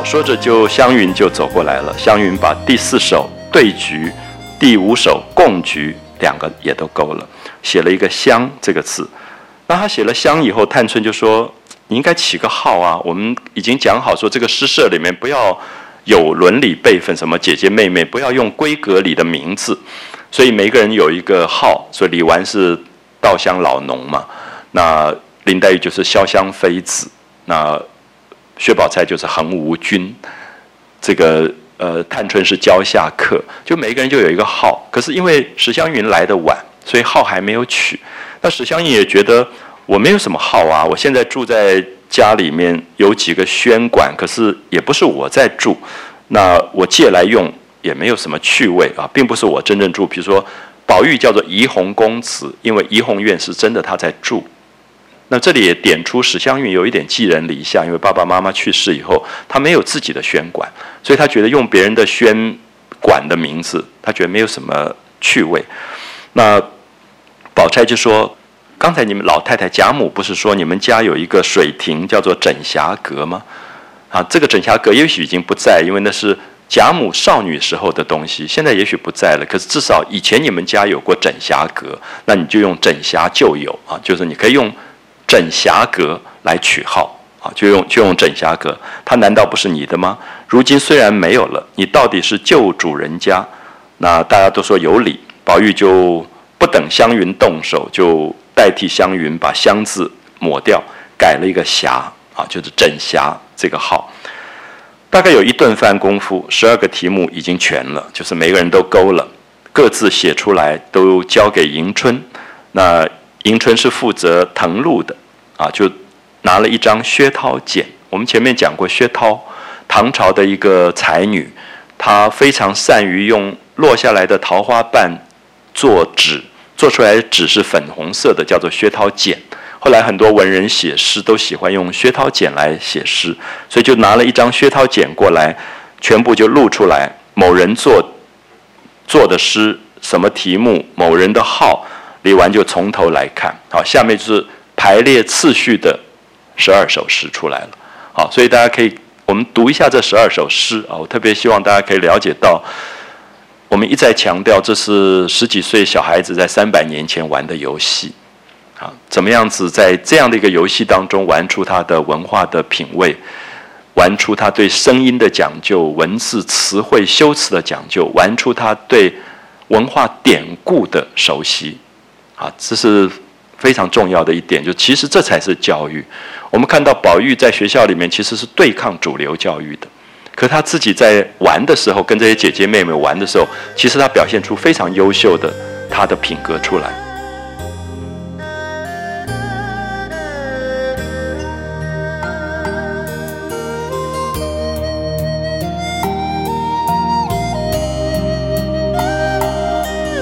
说着湘云就走过来了。湘云把第4首对局、第5首共局2个也都勾了，写了一个湘这个字。那他写了湘以后，探春就说：“你应该起个号啊！我们已经讲好说，这个诗社里面不要有伦理辈分，什么姐姐妹妹，不要用闺阁里的名字，所以每个人有一个号。所以李纨是稻香老农嘛，那林黛玉就是潇湘妃子，那薛宝钗就是恒无君，这个探春是蕉下客，就每个人就有一个号。可是因为史湘云来得晚，所以号还没有取。那史湘云也觉得我没有什么号啊，我现在住在家里面有几个轩馆，可是也不是我在住，那我借来用也没有什么趣味啊，并不是我真正住。比如说宝玉叫做怡红公子，因为怡红院是真的他在住。那这里也点出史湘云有一点寄人篱下，因为爸爸妈妈去世以后，他没有自己的轩馆，所以他觉得用别人的轩馆的名字，他觉得没有什么趣味。那宝钗就说：“刚才你们老太太贾母不是说你们家有一个水亭叫做枕霞阁吗？啊，这个枕霞阁也许已经不在，因为那是贾母少女时候的东西，现在也许不在了。可是至少以前你们家有过枕霞阁，那你就用枕霞旧有啊，就是你可以用枕霞阁来取号啊，就用枕霞阁，它难道不是你的吗？如今虽然没有了，你到底是旧主人家，那大家都说有理。宝玉就不等湘云动手，就代替湘云把湘字抹掉，改了一个霞啊，就是枕霞这个号。大概有1顿饭功夫，12个题目已经全了，就是每个人都勾了，各自写出来，都交给迎春。那迎春是负责誊录的啊，就拿了一张薛涛简。我们前面讲过，薛涛唐朝的一个才女，她非常善于用落下来的桃花瓣做纸，做出来的纸是粉红色的，叫做薛涛简。后来很多文人写诗都喜欢用薛涛简来写诗，所以就拿了一张薛涛简过来，全部就录出来。某人做的诗，什么题目，某人的号，李纨就从头来看。好，下面就是排列次序的12首诗出来了。好，所以大家可以我们读一下这12首诗啊，我特别希望大家可以了解到，我们一再强调这是10几岁小孩子在300年前玩的游戏。啊，怎么样子在这样的一个游戏当中玩出他的文化的品味，玩出他对声音的讲究、文字词汇修辞的讲究，玩出他对文化典故的熟悉。啊，这是非常重要的一点，就其实这才是教育。我们看到宝玉在学校里面其实是对抗主流教育的，可他自己在玩的时候，跟这些姐姐妹妹玩的时候，其实他表现出非常优秀的他的品格出来。